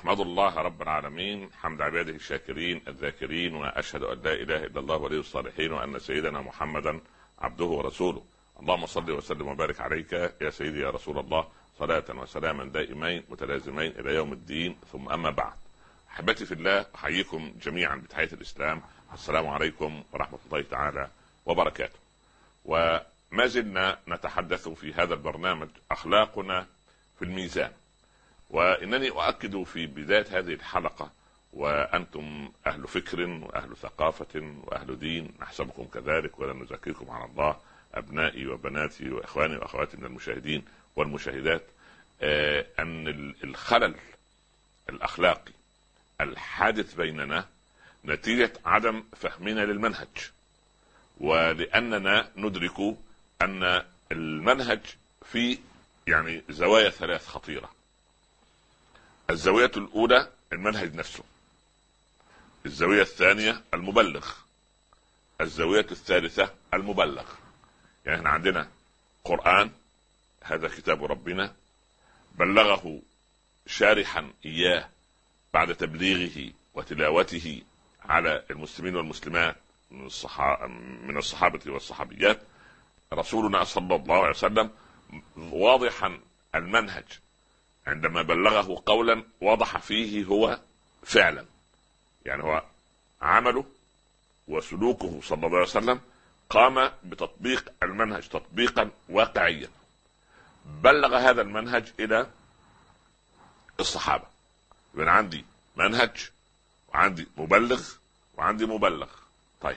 أحمد الله رب العالمين حمد عباده الشاكرين الذاكرين، وأشهد أن لا إله إلا الله ولي الصالحين، وأن سيدنا محمدا عبده ورسوله. اللهم صل وسلم وبارك عليك يا سيدي يا رسول الله، صلاة وسلاما دائمين متلازمين إلى يوم الدين. ثم أما بعد، أحبتي في الله، أحييكم جميعا بتحية الإسلام. السلام عليكم ورحمة الله تعالى وبركاته. وما زلنا نتحدث في هذا البرنامج أخلاقنا في الميزان، وإنني أؤكد في بداية هذه الحلقة، وأنتم أهل فكر وأهل ثقافة وأهل دين، نحسبكم كذلك ولا نزكيكم على الله، أبنائي وبناتي وإخواني وأخواتي من المشاهدين والمشاهدات، أن الخلل الأخلاقي الحادث بيننا نتيجة عدم فهمنا للمنهج، ولأننا ندرك أن المنهج في زوايا ثلاث خطيرة. الزاوية الأولى المنهج نفسه، الزاوية الثانية المبلغ، الزاوية الثالثة المبلغ. يعني احنا عندنا قرآن، هذا كتاب ربنا، بلغه شارحا إياه بعد تبليغه وتلاوته على المسلمين والمسلمات من الصحابة والصحابيات، رسولنا صلى الله عليه وسلم واضحا المنهج. عندما بلغه قولا وضح فيه هو فعلا، يعني هو عمله وسلوكه صلى الله عليه وسلم قام بتطبيق المنهج تطبيقا واقعيا. بلغ هذا المنهج إلى الصحابة. يبقى عندي منهج وعندي مبلغ وعندي مبلغ. طيب،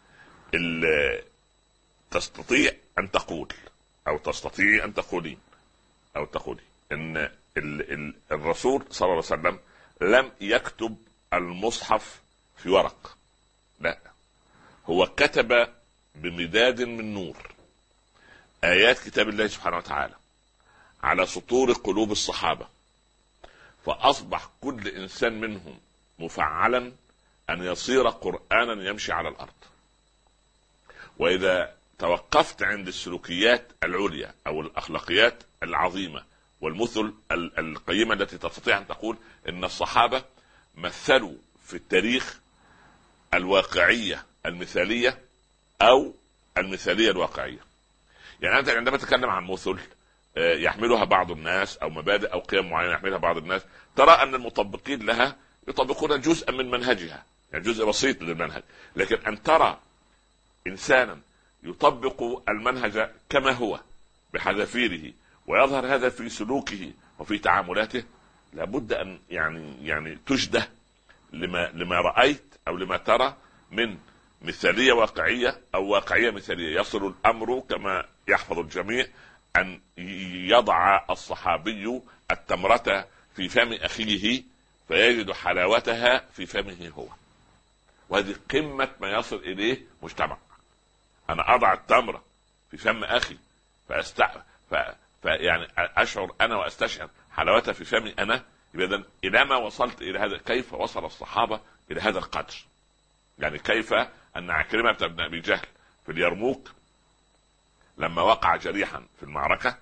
تستطيع أن تقول أو تستطيع أن تقولي أو تقولي إن الرسول صلى الله عليه وسلم لم يكتب المصحف في ورق، لا، هو كتب بمداد من نور آيات كتاب الله سبحانه وتعالى على سطور قلوب الصحابة، فأصبح كل إنسان منهم مفعلا أن يصير قرآنا يمشي على الأرض. وإذا توقفت عند السلوكيات العليا أو الأخلاقيات العظيمة والمثل القيمة التي تستطيع أن تقول إن الصحابة مثلوا في التاريخ الواقعية المثالية أو المثالية الواقعية. يعني أنت عندما تتكلم عن مثل يحملها بعض الناس أو مبادئ أو قيم معينة يحملها بعض الناس، ترى أن المطبقين لها يطبقون جزءا من منهجها، يعني جزء بسيط للمنهج. لكن أن ترى إنسانا يطبق المنهج كما هو بحذافيره ويظهر هذا في سلوكه وفي تعاملاته، لابد أن يعني تجده لما رأيت أو لما ترى من مثالية واقعية أو واقعية مثالية. يصل الأمر كما يحفظ الجميع أن يضع الصحابي التمرة في فم أخيه فيجد حلاوتها في فمه هو، وهذه قمة ما يصل إليه مجتمع. أنا أضع التمرة في فم أخي يعني أشعر أنا وأستشعر حلاوتها في فمي أنا. إذن إلى ما وصلت إلى هذا، كيف وصل الصحابة إلى هذا القدر؟ يعني كيف أن عكرمة بن أبي جهل في اليرموك لما وقع جريحا في المعركة،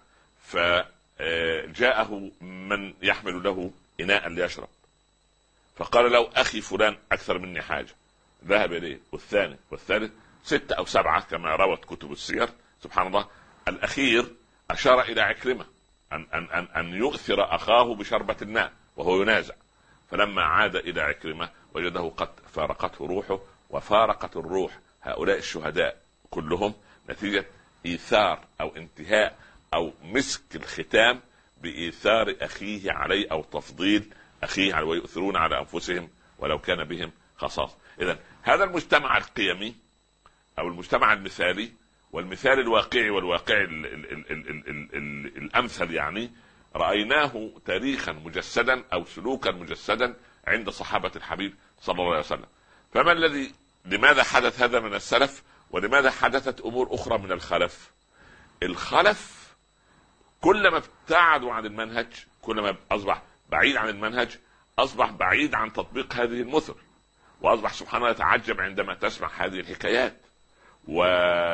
فجاءه من يحمل له إناء ليشرب، فقال له أخي فلان أكثر مني حاجة، ذهب إليه والثاني والثالث 6 أو 7 كما روت كتب السير. سبحان الله، الأخير أشار إلى عكرمة أن يؤثر أخاه بشربة الماء وهو ينازع، فلما عاد إلى عكرمة وجده قد فارقته روحه وفارقت الروح هؤلاء الشهداء كلهم نتيجة إيثار أو انتهاء أو مسك الختام بإيثار أخيه عليه أو تفضيل أخيه عليه، ويؤثرون على أنفسهم ولو كان بهم خصاص. إذن هذا المجتمع القيمي أو المجتمع المثالي والمثال الواقعي والواقعي الأمثل، يعني رأيناه تاريخا مجسدا أو سلوكا مجسدا عند صحابة الحبيب صلى الله عليه وسلم. لماذا حدث هذا من السلف، ولماذا حدثت أمور أخرى من الخلف؟ الخلف كلما ابتعدوا عن المنهج، كلما أصبح بعيد عن المنهج، أصبح بعيد عن تطبيق هذه المثل، وأصبح سبحانه يتعجب عندما تسمع هذه الحكايات.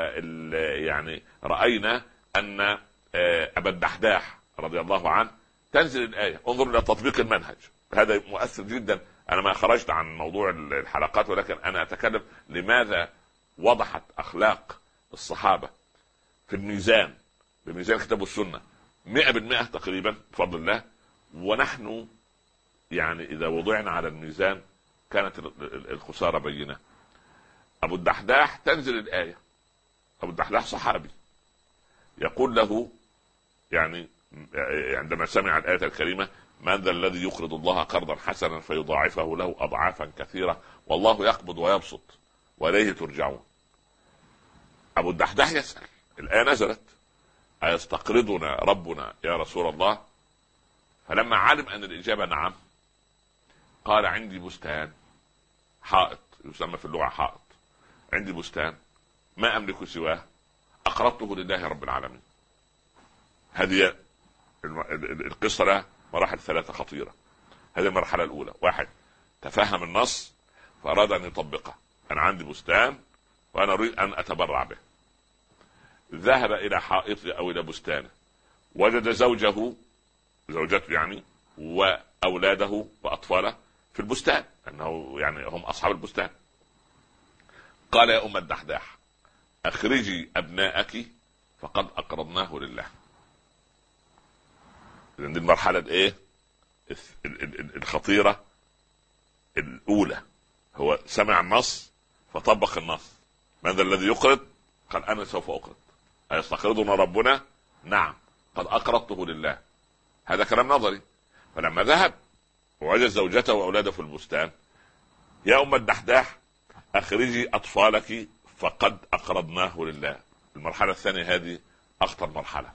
يعني رأينا أن أبا الدحداح رضي الله عنه تنزل الآية. انظر إلى تطبيق المنهج، هذا مؤثر جدا. أنا ما خرجت عن موضوع الحلقات، ولكن أنا أتكلم لماذا وضحت أخلاق الصحابة في الميزان، بميزان كتاب السنة 100% تقريبا بفضل الله. ونحن يعني إذا وضعنا على الميزان كانت الخسارة بينة. أبو الدحداح تنزل الآية، أبو الدحداح صحابي، يقول له يعني عندما سمع الآية الكريمة: من ذا الذي يقرض الله قرضا حسنا فيضاعفه له أضعافا كثيرة والله يقبض ويبسط وإليه ترجعون. أبو الدحداح يسأل، الآية نزلت: أيستقرضنا ربنا يا رسول الله؟ فلما علم أن الإجابة نعم، قال: عندي بستان، حائط يسمى في اللغة حائط، عندي بستان ما أملك سواه، أقرضته لله رب العالمين. هذه القصة لها مراحل ثلاثة خطيرة. هذه المرحلة الأولى: واحد، تفهم النص فأراد أن يطبقه. أنا عندي بستان وأنا أريد أن أتبرع به. ذهب إلى حائطه أو إلى بستانه، وجد زوجته يعني وأولاده وأطفاله في البستان، أنه يعني هم أصحاب البستان. قال: يا أم الدحداح، أخرجي أبناءك فقد أقرضناه لله. دي المرحلة إيه الخطيرة الأولى. هو سمع النص فطبق النص. من ذا الذي يقرض؟ قال: أنا سوف أقرض. أيستقرضنا ربنا؟ نعم، قد أقرضته لله. هذا كلام نظري. فلما ذهب ووجد زوجته وأولاده في البستان: يا أم الدحداح، أخرجي أطفالك فقد أقرضناه لله. المرحلة الثانية هذه أخطر مرحلة.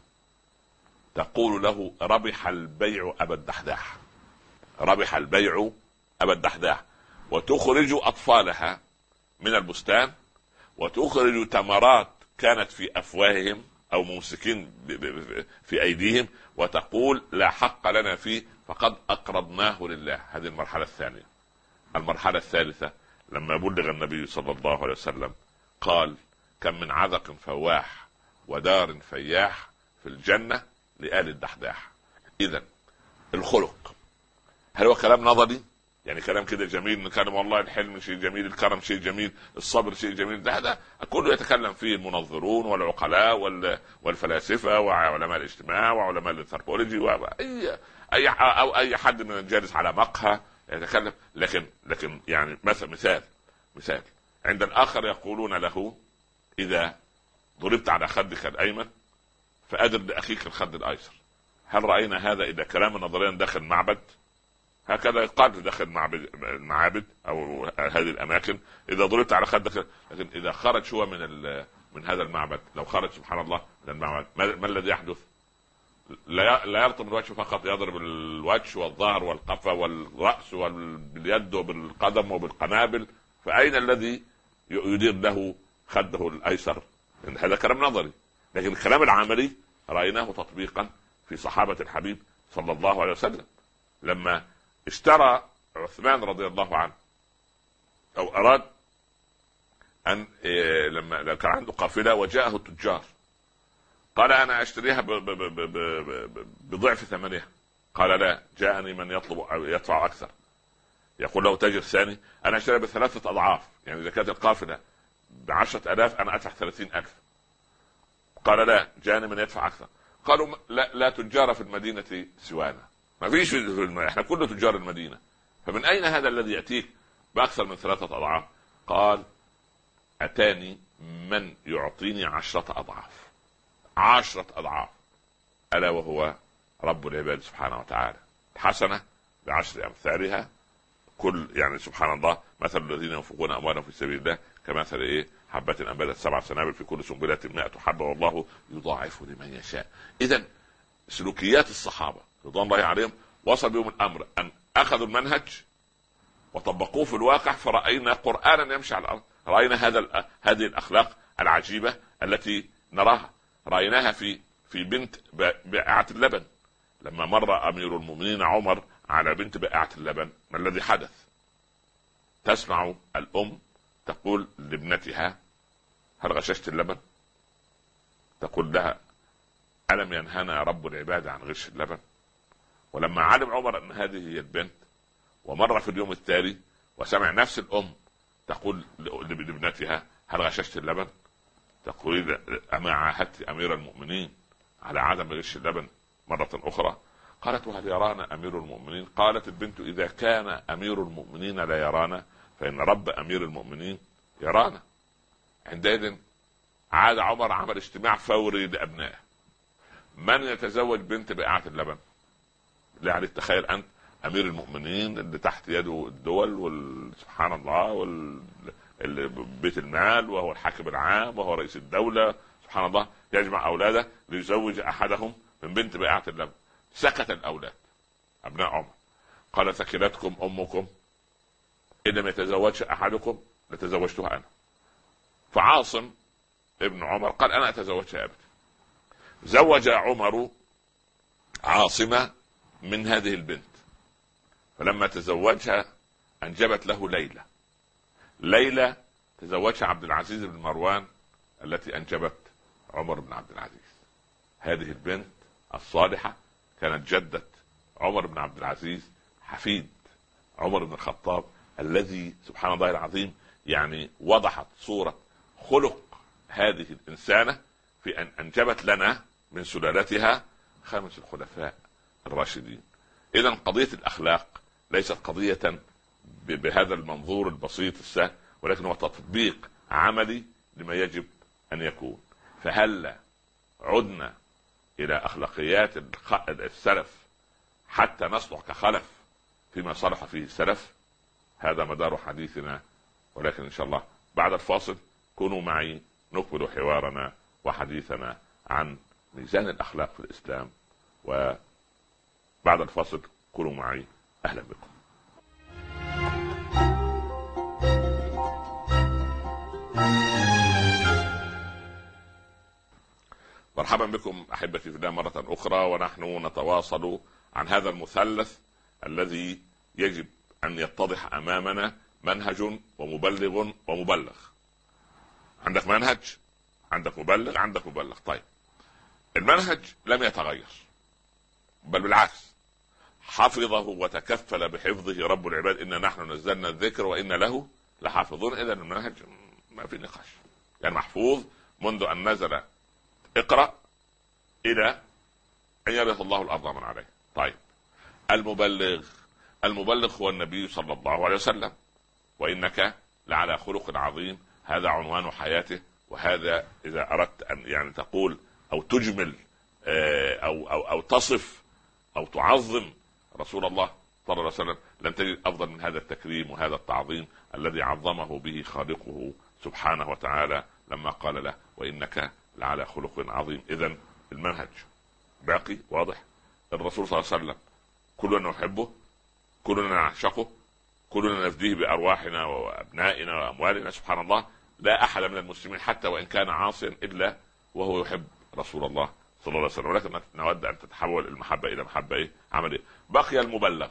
تقول له: ربح البيع أبا الدحداح، ربح البيع أبا الدحداح. وتخرج أطفالها من البستان، وتخرج تمرات كانت في أفواههم أو ممسكين في أيديهم، وتقول: لا حق لنا فيه فقد أقرضناه لله. هذه المرحلة الثانية. المرحلة الثالثة: لما بلغ النبي صلى الله عليه وسلم قال: كم من عذق فواح ودار فياح في الجنة لآل الدحداح. إذن الخلق، هل هو كلام نظري يعني كلام كده جميل، نتكلم والله الحلم شيء جميل، الكرم شيء جميل، الصبر شيء جميل، ده هذا كله يتكلم فيه المنظرون والعقلاء والفلاسفة وعلماء الاجتماع وعلماء الانثروبولوجي أو أي حد من الجالس على مقهى يتكلم. لكن يعني مثال عند الآخر يقولون له: إذا ضربت على خدك الأيمن فأدر لأخيك الخد الأيسر. هل رأينا هذا إذا كلام نظريا داخل معبد؟ هكذا يقال داخل المعابد أو هذه الأماكن: إذا ضربت على خدك. لكن إذا خرج هو من هذا المعبد، لو خرج سبحان الله من المعبد، ما الذي يحدث؟ لا يرطب الوجه فقط، يضرب الوجه والظهر والقفا والرأس واليد وبالقدم وبالقنابل. فأين الذي يدير له خده الأيسر؟ هذا كلام نظري. لكن الكلام العملي رأيناه تطبيقا في صحابة الحبيب صلى الله عليه وسلم. لما اشترى عثمان رضي الله عنه أو أراد أن لما كان عنده قافلة وجاءه التجار، قال: أنا أشتريها بضعف ثمنها. قال: لا، جاءني من يطلب أو يدفع أكثر. يقول له تاجر ثاني: أنا أشتريها ب3 أضعاف، يعني إذا كانت القافلة ب10,000 أنا أدفع 30,000. قال: لا، جاءني من يدفع أكثر. قالوا: لا تجار في المدينة سوانا، ما فيش احنا كل تجار المدينة، فمن أين هذا الذي يأتيك بأكثر من 3 أضعاف؟ قال: أتاني من يعطيني 10 أضعاف، 10 أضعاف، ألا وهو رب العباد سبحانه وتعالى. حسنة ب10 أمثالها. كل يعني سبحان الله، مثل الذين ينفقون أموالهم في سبيل الله كمثل حبة أنبتت 7 سنابل في كل سنبلة 100 حبة والله يضاعف لمن يشاء. إذن سلوكيات الصحابة رضوان الله عليهم وصل بهم الأمر أن أخذوا المنهج وطبقوه في الواقع، فرأينا قرآنا يمشي على الأرض. رأينا هذه الأخلاق العجيبة التي نراها. رأيناها في بنت بائعة اللبن. لما مر أمير المؤمنين عمر على بنت بائعة اللبن، ما الذي حدث؟ تسمع الأم تقول لابنتها: هل غششت اللبن؟ تقول لها: ألم ينهنا رب العباد عن غش اللبن؟ ولما علم عمر ان هذه هي البنت، ومر في اليوم التالي وسمع نفس الام تقول لابنتها: هل غششت اللبن؟ تقول: اما عاهدت امير المؤمنين على عدم غش اللبن مرة اخرى؟ قالت: وهل يرانا امير المؤمنين؟ قالت البنت: اذا كان امير المؤمنين لا يرانا فان رب امير المؤمنين يرانا. عندئذ عاد عمر عمل اجتماع فوري لابنائه: من يتزوج بنت بائعة اللبن؟ يعني تخيل انت امير المؤمنين اللي تحت يده الدول سبحان الله بيت المال، وهو الحاكم العام، وهو رئيس الدولة، سبحان الله، يجمع اولاده ليزوج احدهم من بنت بائعة اللبن. سكت الاولاد ابناء عمر. قال: ثكلتكم امكم، ان لم يتزوجش احدكم لتزوجتها انا. فعاصم ابن عمر قال: انا اتزوجها يا ابني. زوج عمر عاصمة من هذه البنت، فلما تزوجها انجبت له ليلى تزوجها عبد العزيز بن مروان التي انجبت عمر بن عبد العزيز. هذه البنت الصالحة كانت جدة عمر بن عبد العزيز، حفيد عمر بن الخطاب، الذي سبحان الله العظيم يعني وضحت صورة خلق هذه الإنسانة في أن أنجبت لنا من سلالتها 5 الخلفاء الراشدين. إذن قضية الأخلاق ليست قضية بهذا المنظور البسيط السهل، ولكن هو تطبيق عملي لما يجب أن يكون. فهل عدنا إلى أخلاقيات السلف حتى نصلح كخلف فيما صلح فيه السلف؟ هذا مدار حديثنا، ولكن إن شاء الله بعد الفاصل كونوا معي نكمل حوارنا وحديثنا عن ميزان الأخلاق في الإسلام. وبعد الفاصل كونوا معي. أهلا بكم. مرحبا بكم أحبتي في الله مرة أخرى، ونحن نتواصل عن هذا المثلث الذي يجب أن يتضح أمامنا: منهج ومبلغ ومبلغ. عندك منهج، عندك مبلغ، عندك مبلغ. طيب، المنهج لم يتغير، بل بالعكس حفظه وتكفل بحفظه رب العباد: إنا نحن نزلنا الذكر وإنا له لحافظون. إذا المنهج ما في نقاش، يعني محفوظ منذ أن نزل اقرأ إلى أن يرث الله الأرض من عليه. طيب، المبلغ هو النبي صلى الله عليه وسلم: وإنك لعلى خلق عظيم. هذا عنوان حياته. وهذا إذا أردت أن يعني تقول أو تجمل أو تصف أو تعظم رسول الله صلى الله عليه وسلم، لن تجد أفضل من هذا التكريم وهذا التعظيم الذي عظمه به خالقه سبحانه وتعالى لما قال له: وإنك لعلى خلق عظيم. إذن المنهج باقي واضح. الرسول صلى الله عليه وسلم كلنا نحبه، كلنا نعشقه، كلنا نفديه بأرواحنا وأبنائنا وأموالنا. سبحان الله، لا أحد من المسلمين حتى وإن كان عاصيا إلا وهو يحب رسول الله صلى الله عليه وسلم، ولكن نود أن تتحول المحبة إلى محبة عملية. بقي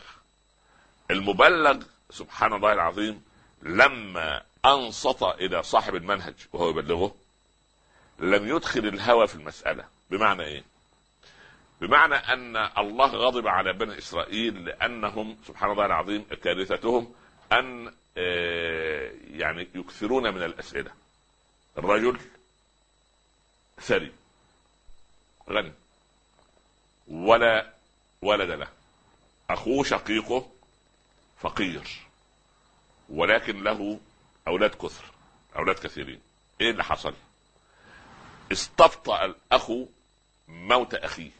المبلغ سبحان الله العظيم لما أنصت إلى صاحب المنهج وهو يبلغه لم يدخل الهوى في المسألة. بمعنى إيه؟ بمعنى أن الله غضب على بني إسرائيل لأنهم سبحان الله العظيم كارثتهم أن يعني يكثرون من الأسئلة. الرجل ثري غني ولا ولد له، أخوه شقيقه فقير ولكن له أولاد كثر، أولاد كثيرين. إيه اللي حصل؟ استبطأ الأخ موت أخيه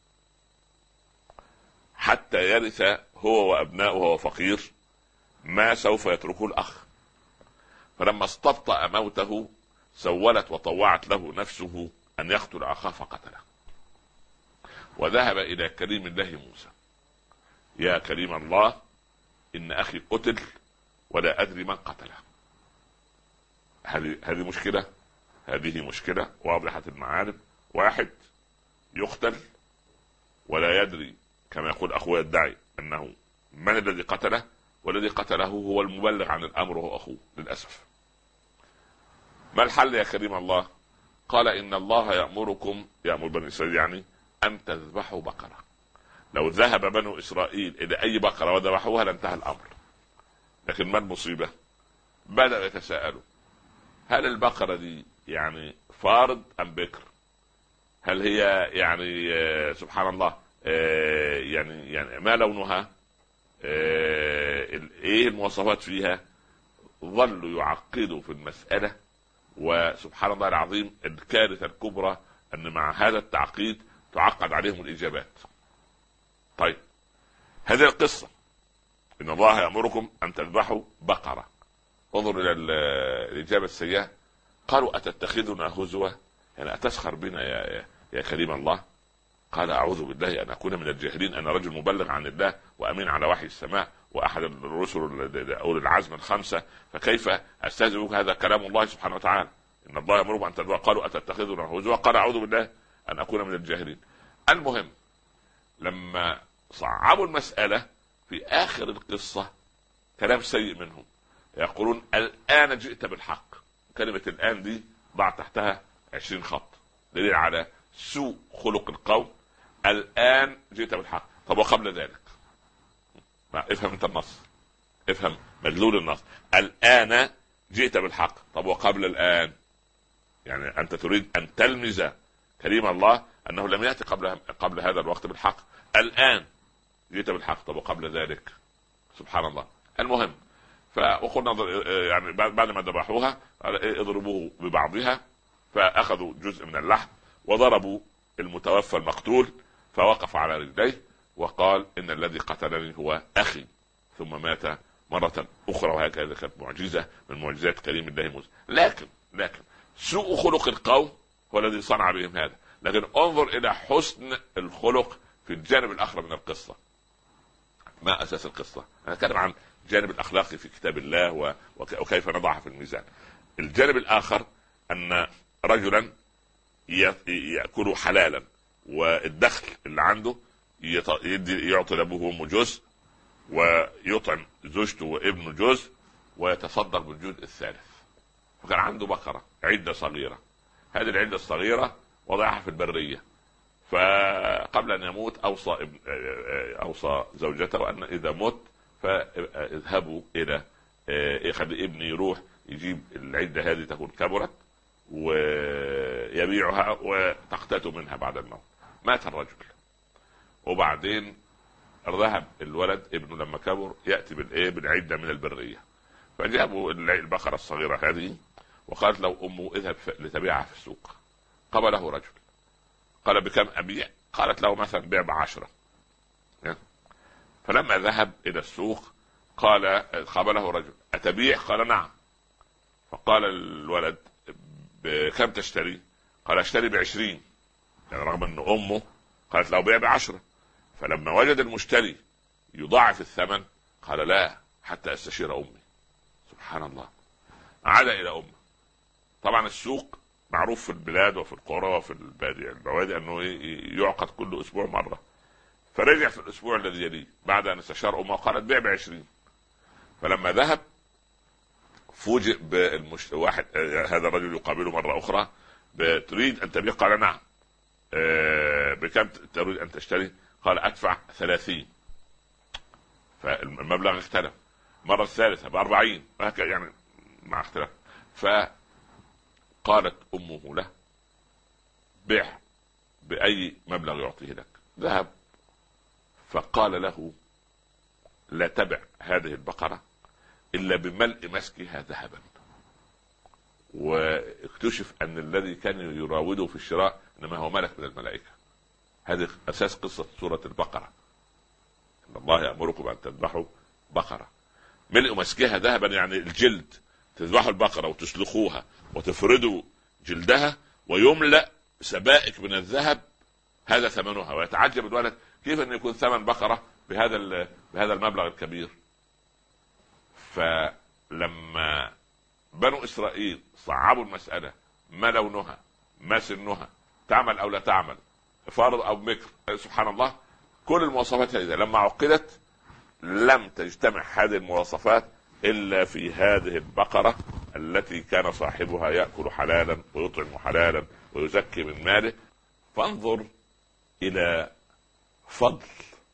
حتى يرث هو وأبناؤه وهو فقير ما سوف يتركه الأخ. فلما استبطأ موته سولت وطوعت له نفسه أن يقتل أخاه فقتله، وذهب إلى كريم الله موسى: يا كريم الله، إن أخي قتل ولا أدري من قتله. هذه مشكلة، هذه مشكلة واضحة المعالم. واحد يقتل ولا يدري، كما يقول أخوه يدعي أنه من الذي قتله، والذي قتله هو المبلغ عن الأمر وهو أخوه للأسف. ما الحل يا كريم الله؟ قال: إن الله يأمر بني إسرائيل يعني أن تذبحوا بقرة. لو ذهب بنو إسرائيل إلى أي بقرة وذبحوها لانتهى الأمر. لكن ما المصيبة؟ بدأوا يتساءلوا هل البقرة دي يعني فارض أم بكر؟ هل هي يعني سبحان الله يعني ما لونها؟ ايه المواصفات فيها؟ ظلوا يعقدوا في المسألة. وسبحان الله العظيم الكارثة الكبرى أن مع هذا التعقيد تعقد عليهم الإجابات. طيب هذه القصة إن الله يأمركم أن تذبحوا بقرة. انظر إلى الإجابة السيئة. قالوا أتتخذنا هزوا؟ يعني أتسخر بنا يا كريم الله؟ قال أعوذ بالله أن أكون من الجاهلين. أنا رجل مبلغ عن الله وأمين على وحي السماء وأحد الرسل أولي العزم الخمسة، فكيف أستهزئ بك؟ هذا كلام الله سبحانه وتعالى. إن الله يأمركم أن تذبحوا. قالوا أتتخذنا هزوا؟ قال أعوذ بالله أن أكون من الجاهلين. المهم لما صعبوا المسألة في آخر القصة كلام سيء منهم، يقولون الآن جئت بالحق. كلمة الآن دي ضع تحتها 20 خط، دليل على سوء خلق القوم. الآن جئت بالحق. طب وقبل ذلك؟ افهم انت النص، افهم مدلول النص. الآن جئت بالحق. طب وقبل الآن؟ يعني أنت تريد أن تلمز كريم الله أنه لم يأتي قبل هذا الوقت بالحق. الآن جئت بالحق. طب وقبل ذلك؟ سبحان الله. المهم وقلنا يعني بعد ما ذبحوها اضربوه ببعضها، فأخذوا جزء من اللحم وضربوا المتوفى المقتول، فوقف على رجليه وقال إن الذي قتلني هو أخي، ثم مات مرة أخرى. وهكذا كانت معجزة من معجزات كريم الله موسى. لكن سوء خلق القوم هو الذي صنع بهم هذا. لكن انظر إلى حسن الخلق في الجانب الآخر من القصة. ما أساس القصة؟ أنا أتكلم عن الجانب الأخلاقي في كتاب الله وكيف نضعها في الميزان. الجانب الآخر أن رجلا يأكل حلالا، والدخل اللي عنده يعطي لأبوه وأمه جزء، ويطعم زوجته وابنه جزء، ويتصدق بالجزء الثالث. فكان عنده بقرة عدة صغيرة. هذه العدة الصغيرة وضعها في البرية، فقبل أن يموت أوصى زوجته أن إذا مت فاذهبوا إلى يخلي ابني يروح يجيب العدة هذه تكون كبرت ويبيعها وتقتات منها بعد الموت. مات الرجل، وبعدين ذهب الولد ابنه لما كبر يأتي بالعدة من البرية، فجابوا البقرة الصغيرة هذه وقالت له أمه اذهب لتبيعها في السوق. قبله رجل، قال بكم أبيع؟ قالت له مثلا بيع ب10. فلما ذهب إلى السوق قابله رجل أتبيع؟ قال نعم. فقال الولد بكم تشتري؟ قال اشتري ب20، يعني رغم أن أمه قالت له بيع ب10. فلما وجد المشتري يضاعف الثمن قال لا حتى استشير أمي. سبحان الله. عاد إلى أمه. طبعا السوق معروف في البلاد وفي القرى وفي البوادي أنه يعقد كل أسبوع مرة. فرجع في الأسبوع الذي يليه بعد أن استشار أمه قالت بيع ب20. فلما ذهب فوجئ واحد هذا الرجل يقابله مرة أخرى تريد أن تبيع؟ قال نعم. بكم تريد أن تشتري؟ قال أدفع 30. فالمبلغ اختلف. مرة الثالثة ب40 وهكذا يعني مع اختلاف. فقالت أمه له بيع بأي مبلغ يعطيه لك. ذهب فقال له لا تبع هذه البقرة إلا بملء مسكها ذهبا. واكتشف أن الذي كان يراوده في الشراء إنما هو ملك من الملائكة. هذه أساس قصة سورة البقرة. إن الله يأمركم أن تذبحوا بقرة ملء مسكها ذهبا، يعني الجلد. تذبحوا البقرة وتسلخوها وتفردوا جلدها ويملأ سبائك من الذهب، هذا ثمنها. ويتعجب الولد كيف أن يكون ثمن بقرة بهذا المبلغ الكبير. فلما بنو إسرائيل صعبوا المسألة، ما لونها، ما سنها، تعمل أو لا تعمل، فارض أو بكر، سبحان الله، كل المواصفات هذه لما عقدت لم تجتمع هذه المواصفات إلا في هذه البقرة التي كان صاحبها يأكل حلالا ويطعم حلالا ويزكي من ماله. فانظر إلى فضل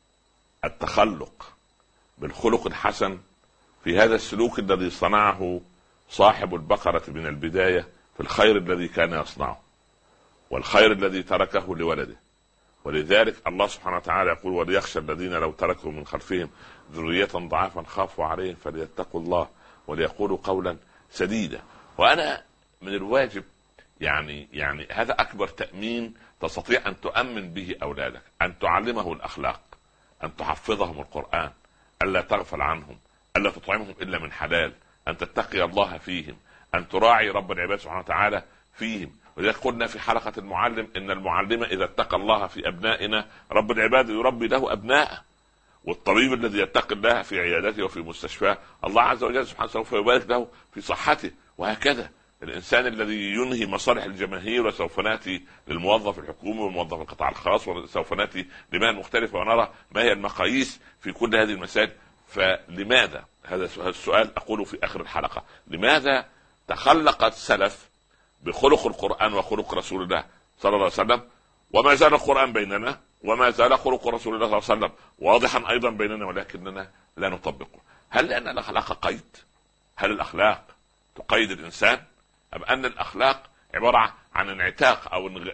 التخلق بالخلق الحسن في هذا السلوك الذي صنعه صاحب البقرة من البداية في الخير الذي كان يصنعه والخير الذي تركه لولده. ولذلك الله سبحانه وتعالى يقول: وليخشى الذين لو تركوا من خلفهم ذرية ضعافا خافوا عليهم فليتقوا الله وليقولوا قولا سديدا. وأنا من الواجب يعني هذا أكبر تأمين تستطيع أن تؤمن به أولادك، أن تعلمه الأخلاق، أن تحفظهم القرآن، ألا تغفل عنهم، ألا تطعمهم إلا من حلال، أن تتقي الله فيهم، أن تراعي رب العباد سبحانه وتعالى فيهم. ولذلك قلنا في حلقة المعلم إن المعلم إذا اتقى الله في أبنائنا رب العباد يربي له أبناءه، والطبيب الذي يتقي الله في عيادته وفي مستشفاه الله عز وجل سبحانه سوف يبارك له في صحته. وهكذا الإنسان الذي ينهي مصالح الجماهير، وسوف نأتي للموظف الحكومي وموظف القطاع الخاص، وسوف نأتي لمهن مختلفة ونرى ما هي المقاييس في كل هذه المسائل. فلماذا هذا السؤال أقوله في آخر الحلقة: لماذا تخلق السلف بخلق القرآن وخلق رسول الله صلى الله عليه وسلم، وما زال القرآن بيننا وما زال خلق رسول الله صلى الله عليه وسلم واضحا أيضا بيننا، ولكننا لا نطبقه؟ هل لأن الأخلاق قيد؟ هل الأخلاق تقيد الإنسان؟ أم أن الأخلاق عبارة عن انعتاق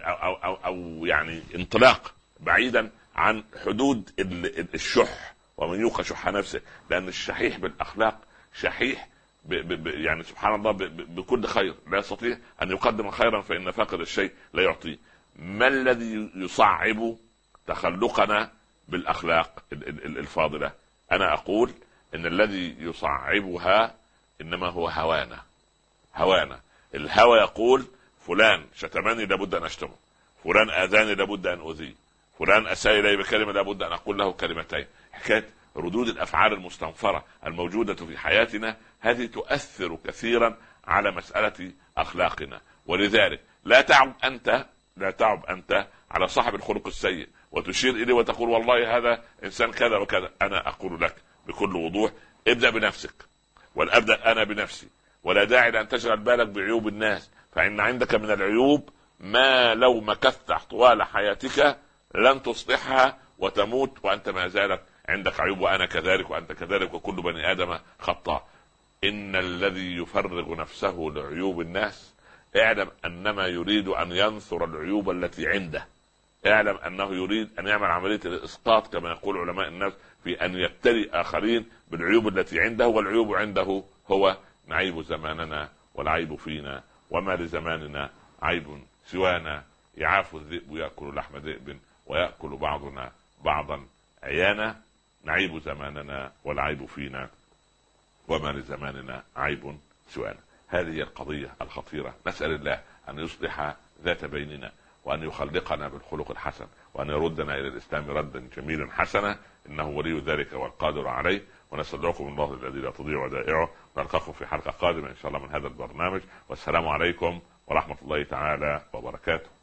أو يعني انطلاق بعيدا عن حدود الشح، ومن يوق شح نفسه؟ لأن الشحيح بالأخلاق شحيح يعني سبحان الله بكل خير، لا يستطيع أن يقدم خيرا فإن فاقد الشيء لا يعطيه. ما الذي يصعب تخلقنا بالأخلاق الفاضلة؟ أنا أقول إن الذي يصعبها إنما هو هوانا. الهوى يقول: فلان شتمني لابد أن أشتمه، فلان آذاني لابد أن أذيه، فلان أساء إلي بكلمة لابد أن أقول له كلمتين. حكاية ردود الأفعال المستنفرة الموجودة في حياتنا هذه تؤثر كثيرا على مسألة أخلاقنا. ولذلك لا تعب أنت على صاحب الخلق السيء وتشير إليه وتقول والله هذا إنسان كذا وكذا. أنا أقول لك بكل وضوح: ابدأ بنفسك، والأبدأ أنا بنفسي، ولا داعي لأن تشغل بالك بعيوب الناس، فإن عندك من العيوب ما لو مكثت طوال حياتك لن تصلحها وتموت وأنت ما زالت عندك عيوب، وأنا كذلك وأنت كذلك وكل بني آدم خطاء. إن الذي يفرغ نفسه لعيوب الناس اعلم أنما يريد أن ينثر العيوب التي عنده، اعلم أنه يريد أن يعمل عملية الإسقاط كما يقول علماء النفس، في أن يبتلي آخرين بالعيوب التي عنده. والعيوب عنده هو: نعيب زماننا والعيب فينا، وما لزماننا عيب سوانا، يعاف الذئب يأكل لحم ذئب ويأكل بعضنا بعضا عيانا، نعيب زماننا والعيب فينا، وما لزماننا عيب سوانا. هذه هي القضية الخطيرة. نسأل الله أن يصلح ذات بيننا، وأن يخلقنا بالخلق الحسن، وأن يردنا إلى الإسلام ردا جميلا حسنا، إنه ولي ذلك والقادر عليه. ونستودعكم الله الذي لا تضيع ودائعه، ونلقاكم في حلقة قادمة إن شاء الله من هذا البرنامج، والسلام عليكم ورحمة الله تعالى وبركاته.